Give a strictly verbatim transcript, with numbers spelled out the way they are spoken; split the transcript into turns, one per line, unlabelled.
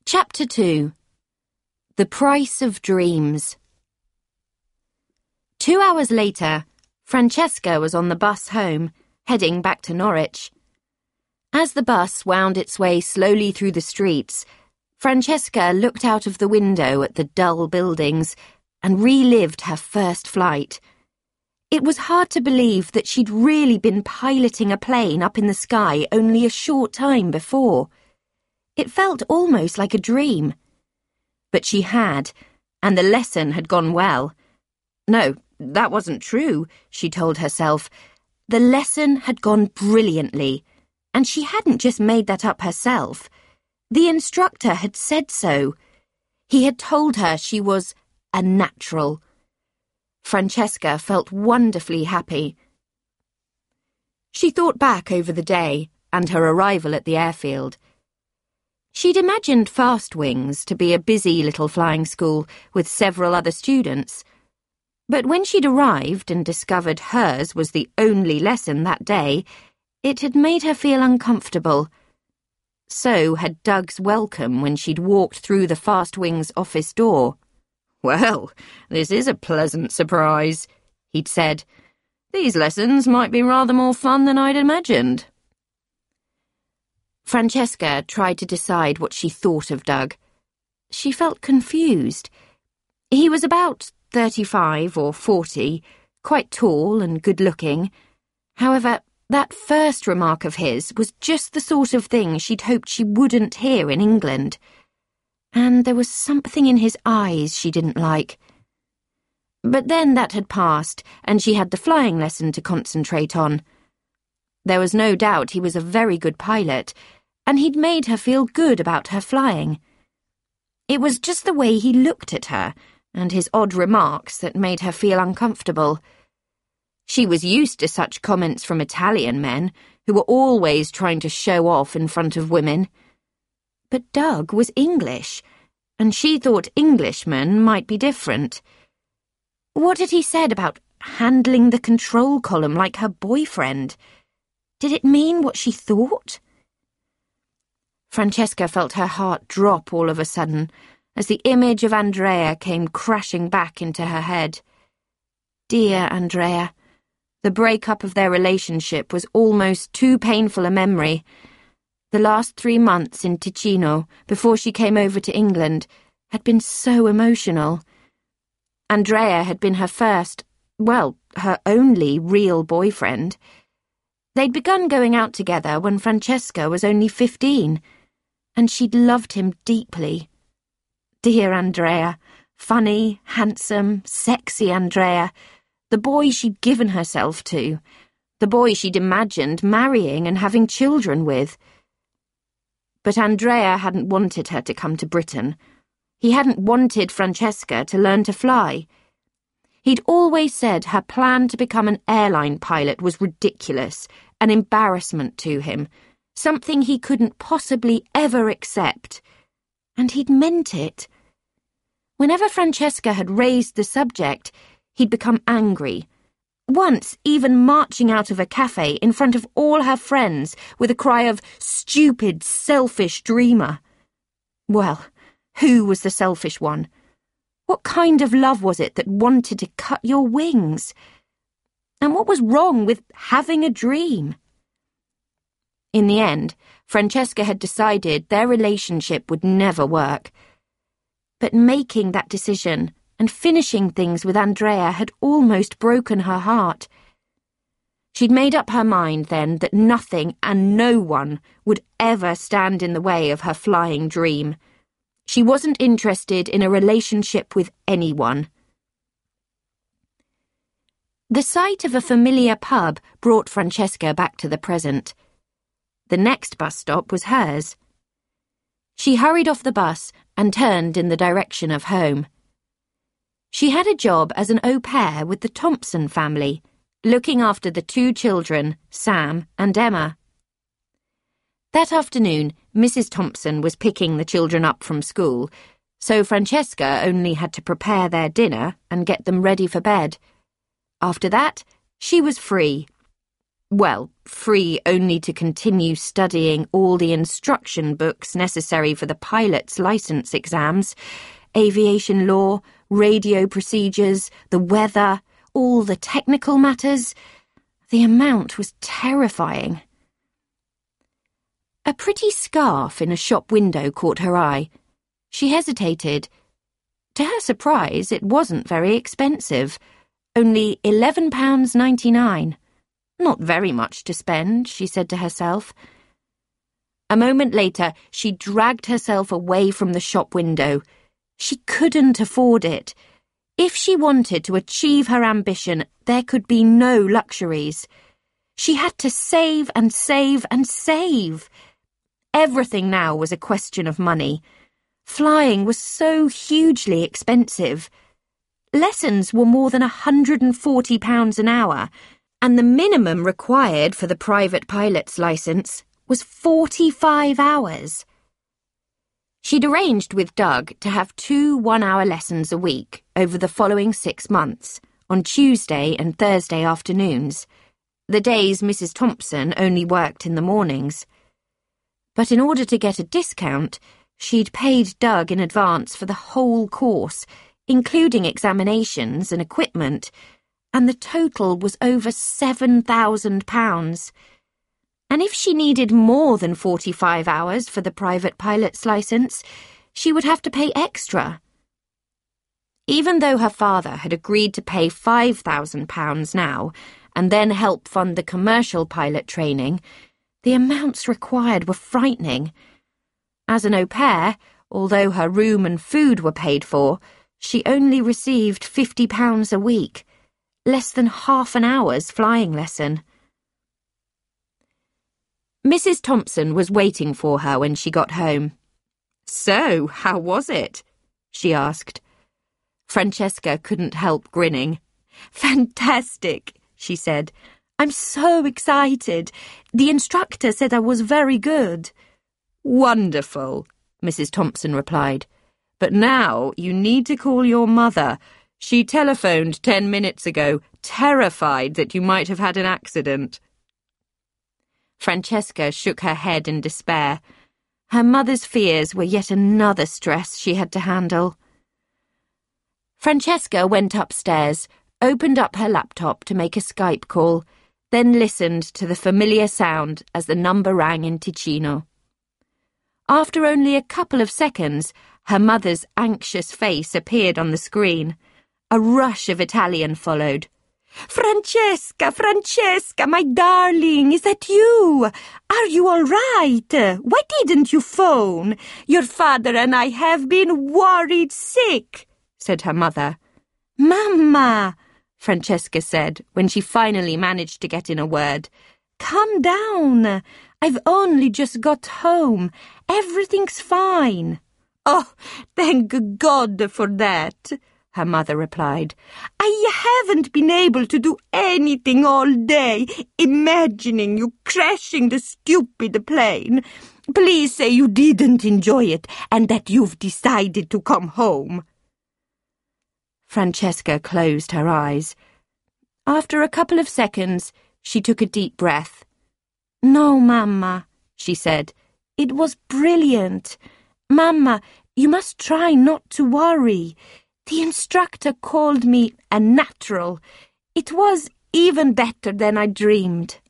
Chapter two. The Price of Dreams. Two hours later, Francesca was on the bus home, heading back to Norwich. As the bus wound its way slowly through the streets, Francesca looked out of the window at the dull buildings and relived her first flight. It was hard to believe that she'd really been piloting a plane up in the sky only a short time before. It felt almost like a dream. But she had, and the lesson had gone well. No, that wasn't true, she told herself. The lesson had gone brilliantly, and she hadn't just made that up herself. The instructor had said so. He had told her she was a natural. Francesca felt wonderfully happy. She thought back over the day and her arrival at the airfield. She'd imagined Fast Wings to be a busy little flying school with several other students. But when she'd arrived and discovered hers was the only lesson that day, it had made her feel uncomfortable. So had Doug's welcome when she'd walked through the Fast Wings office door. "Well, this is a pleasant surprise," he'd said. "These lessons might be rather more fun than I'd imagined." Francesca tried to decide what she thought of Doug. She felt confused. He was about thirty-five or forty, quite tall and good-looking. However, that first remark of his was just the sort of thing she'd hoped she wouldn't hear in England. And there was something in his eyes she didn't like. But then that had passed, and she had the flying lesson to concentrate on. There was no doubt he was a very good pilot, and he'd made her feel good about her flying. It was just the way he looked at her, and his odd remarks that made her feel uncomfortable. She was used to such comments from Italian men, who were always trying to show off in front of women. But Doug was English, and she thought Englishmen might be different. What had he said about handling the control column like her boyfriend? Did it mean what she thought? Francesca felt her heart drop all of a sudden as the image of Andrea came crashing back into her head. Dear Andrea. The breakup of their relationship was almost too painful a memory. The last three months in Ticino, before she came over to England, had been so emotional. Andrea had been her first, well, her only real boyfriend. They'd begun going out together when Francesca was only fifteen, and she'd loved him deeply. Dear Andrea, funny, handsome, sexy Andrea, the boy she'd given herself to, the boy she'd imagined marrying and having children with. But Andrea hadn't wanted her to come to Britain. He hadn't wanted Francesca to learn to fly. He'd always said her plan to become an airline pilot was ridiculous, an embarrassment to him, something he couldn't possibly ever accept. And he'd meant it. Whenever Francesca had raised the subject, he'd become angry. Once even marching out of a cafe in front of all her friends with a cry of, "Stupid, selfish dreamer." Well, who was the selfish one? What kind of love was it that wanted to cut your wings? And what was wrong with having a dream? In the end, Francesca had decided their relationship would never work. But making that decision and finishing things with Andrea had almost broken her heart. She'd made up her mind then that nothing and no one would ever stand in the way of her flying dream. She wasn't interested in a relationship with anyone. The sight of a familiar pub brought Francesca back to the present. The next bus stop was hers. She hurried off the bus and turned in the direction of home. She had a job as an au pair with the Thompson family, looking after the two children, Sam and Emma. That afternoon, Missus Thompson was picking the children up from school, so Francesca only had to prepare their dinner and get them ready for bed. After that, she was free. Well, free only to continue studying all the instruction books necessary for the pilot's license exams, aviation law, radio procedures, the weather, all the technical matters. The amount was terrifying. A pretty scarf in a shop window caught her eye. She hesitated. To her surprise, it wasn't very expensive, only eleven pounds ninety-nine. Not very much to spend, she said to herself. A moment later, she dragged herself away from the shop window. She couldn't afford it. If she wanted to achieve her ambition, there could be no luxuries. She had to save and save and save. Everything now was a question of money. Flying was so hugely expensive. Lessons were more than one hundred and forty pounds an hour, and the minimum required for the private pilot's licence was forty-five hours. She'd arranged with Doug to have two one-hour lessons a week over the following six months, on Tuesday and Thursday afternoons, the days Missus Thompson only worked in the mornings. But in order to get a discount, she'd paid Doug in advance for the whole course, including examinations and equipment, and the total was over seven thousand pounds. And if she needed more than forty-five hours for the private pilot's licence, she would have to pay extra. Even though her father had agreed to pay five thousand pounds now, and then help fund the commercial pilot training, the amounts required were frightening. As an au pair, although her room and food were paid for, she only received fifty pounds a week, less than half an hour's flying lesson. Missus Thompson was waiting for her when she got home. "So, how was it?" she asked. Francesca couldn't help grinning. "Fantastic," she said. "I'm so excited. The instructor said I was very good." "Wonderful," Missus Thompson replied. "But now you need to call your mother. She telephoned ten minutes ago, terrified that you might have had an accident." Francesca shook her head in despair. Her mother's fears were yet another stress she had to handle. Francesca went upstairs, opened up her laptop to make a Skype call, then listened to the familiar sound as the number rang in Ticino. After only a couple of seconds, her mother's anxious face appeared on the screen. A rush of Italian followed. "Francesca, Francesca, my darling, is that you? Are you all right? Why didn't you phone? Your father and I have been worried sick," said her mother. "Mamma," Francesca said when she finally managed to get in a word, "calm down. I've only just got home. Everything's fine." "Oh, thank God for that," her mother replied. "I haven't been able to do anything all day, imagining you crashing the stupid plane. Please say you didn't enjoy it and that you've decided to come home." Francesca closed her eyes. After a couple of seconds, she took a deep breath. "No, Mamma," she said. "It was brilliant. Mamma, you must try not to worry. The instructor called me a natural. It was even better than I dreamed."